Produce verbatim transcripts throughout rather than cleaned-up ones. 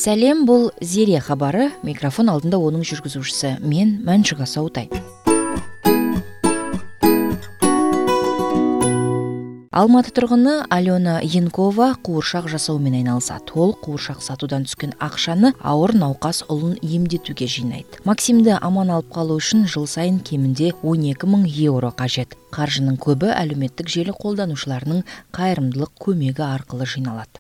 Сәлем, бұл Зере хабары, микрофон алдында оның жүргізушісі. Мен Мәншүк Асаутай. Алматы тұрғыны Алена Янкова қуыршақ жасаумен айналысады. Ол қуыршақ сатудан түскен ақшаны ауыр науқас ұлын емдетуге жинайды. Максимді аман алып қалу үшін жыл сайын кемінде он екі мың еуро қажет. Қаржының көбі әлеуметтік желі қолданушыларының қайырымдылық көмегі арқылы жиналады.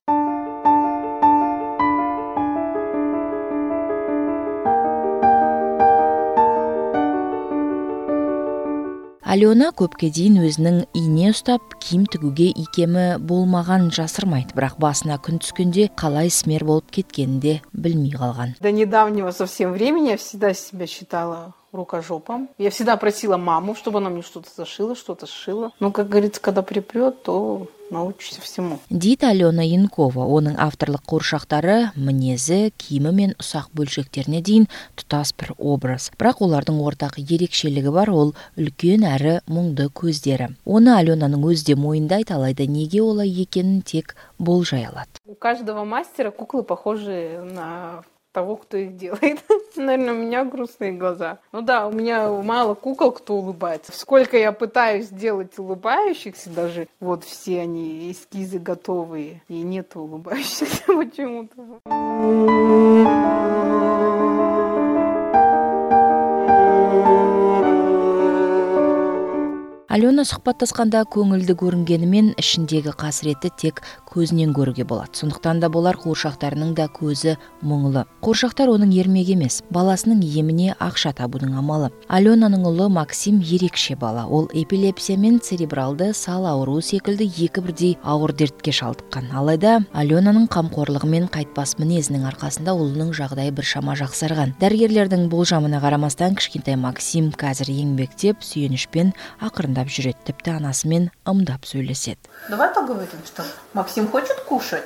Алена көпке дейін өзінің ине ұстап, киім тігуге икемі болмаған жасырмайды, бірақ басына күн түскенде қалай ісмер болып кеткенін де білмей қалған. До недавнего совсем времени я всегда себя считала рукожопом. Я всегда просила маму, чтобы она мне что-то зашила, что-то сшила. Но, как говорится, когда припрет, то научишься всему. Дейді Алена Янкова. Оның авторлық қуыршақтары мінезі, киімі мен ұсақ бөлшектеріне дейін тұтас бір образ. Бірақ олардың ортақ ерекшелігі бар, ол үлкен әрі мұңды көздері. Оны Аленаның өзі де мойындайды, алайда неге олай екенін тек болжай алады. У каждого мастера куклы похожи на того, кто их делает. Наверное, у меня грустные глаза. Ну да, у меня мало кукол, кто улыбается. Сколько я пытаюсь сделать улыбающихся, даже вот все они эскизы готовые, и нет улыбающихся почему-то. Алена сұхбаттасқанда көңілді көрінгенімен ішіндегі қасіреті тек көзінен көруге болады. Сондықтан да болар қуыршақтарының да көзі мұңлы. Қуыршақтар оның ермегі емес, баласының еміне ақша табудың амалы. Аленаның ұлы Максим ерекше бала. Ол эпилепсия мен церебралды сал ауруы секілді екі бірдей ауыр дертке шалдыққан. Алайда Аленаның қамқорлығы мен қайтпас мінезінің арқасында ұлының жағдайы біршама жақсарған. Дәрігерлердің болжамына қарамастан кішкентай Максим қазір еңбектеп, сүйенішпен ақырындап жүреді, тіпті анасымен ымдап сөйлеседі. Давай поговорим, что Максим хочет кушать?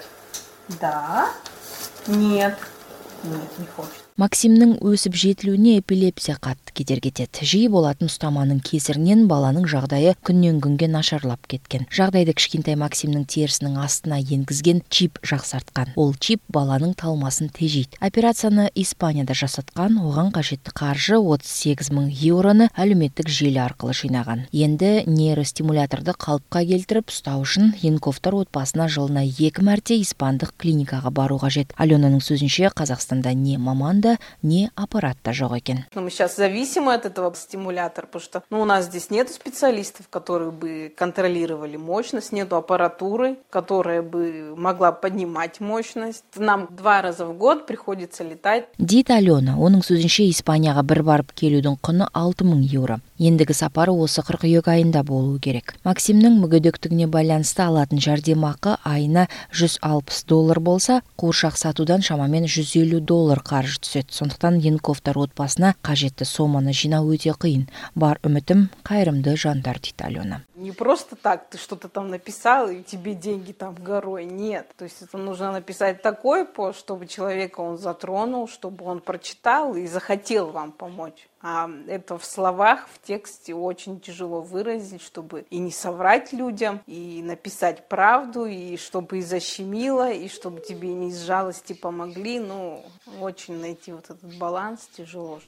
Да. Нет. Нет, не хочет. Максимнің өсіп жетілуіне эпилепсия қатты кедергі кетеді. Жиі болатын ұстаманың кесірінен баланың жағдайы күннен күнге нашарлап кеткен. Жағдайды кішкентай Максимнің терісінің астына енгізген чип жақсартқан. Ол чип баланың талмасын тежейді. Операцияны Испанияда жасатқан, оған қажетті қаржы отыз сегіз мың еуроны әлеуметтік желі арқылы жинаған. Енді нейростимуляторды қалыпқа келтіріп ұстау үшін Янковтар отбасына жылына екі мәрте испандық клиникаға бару қажет. Аленаның сөзінше, Қазақстанда не маман, не аппарат-то жоқ екен. Мы сейчас зависимы от этого стимулятора, потому что ну, у нас здесь нет специалистов, которые бы контролировали мощность, нету аппаратуры, которая бы могла поднимать мощность. Нам два раза в год приходится летать. Дейді Алена, оның сөзінше Испанияға бір барып келудің құны алты мың еуро. Ендігі сапары осы қыркүйек айында болуы керек. Максимнің мүгедектігіне байланысты алатын жәрдемақы айына жүз алпыс доллар болса, қуыршақ сатудан шамамен жүз елу доллар қаржы түседі. Сондықтан Янковтар отбасына қажетті соманы жинау өте қиын. Бар үмітім қайырымды жандар, дейді Алена. Не просто так ты что-то там написал, и тебе деньги там горой. Нет. То есть это нужно написать такой пост, чтобы человека он затронул, чтобы он прочитал и захотел вам помочь. А это в словах, в тексте очень тяжело выразить, чтобы и не соврать людям, и написать правду, и чтобы и защемило, и чтобы тебе не из жалости помогли. Ну, очень найти вот этот баланс тяжело.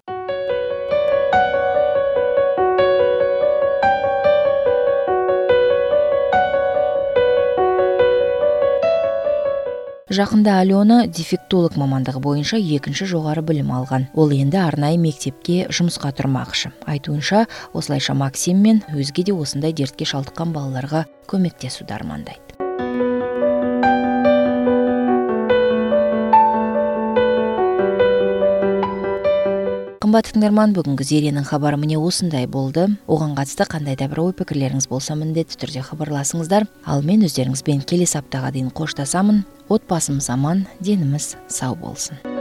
Жақында Алена дефектолог мамандығы бойынша екінші жоғары білім алған. Ол енді арнайы мектепке жұмысқа тұрмақшы. Айтуынша, осылайша Максим мен өзге де осындай дертке шалдыққан балаларға көмектесуді армандайды. Қымбатты тыңдарман, бүгінгі Зеренің хабары міне осындай болды. Оған қатысты қандай да бір ой пікірлеріңіз болса міндетті түрде хабарласыңыздар. Ал мен өздеріңізбен келесі аптаға дейін қоштасамын. Отбасымыз аман, деніміз сау болсын.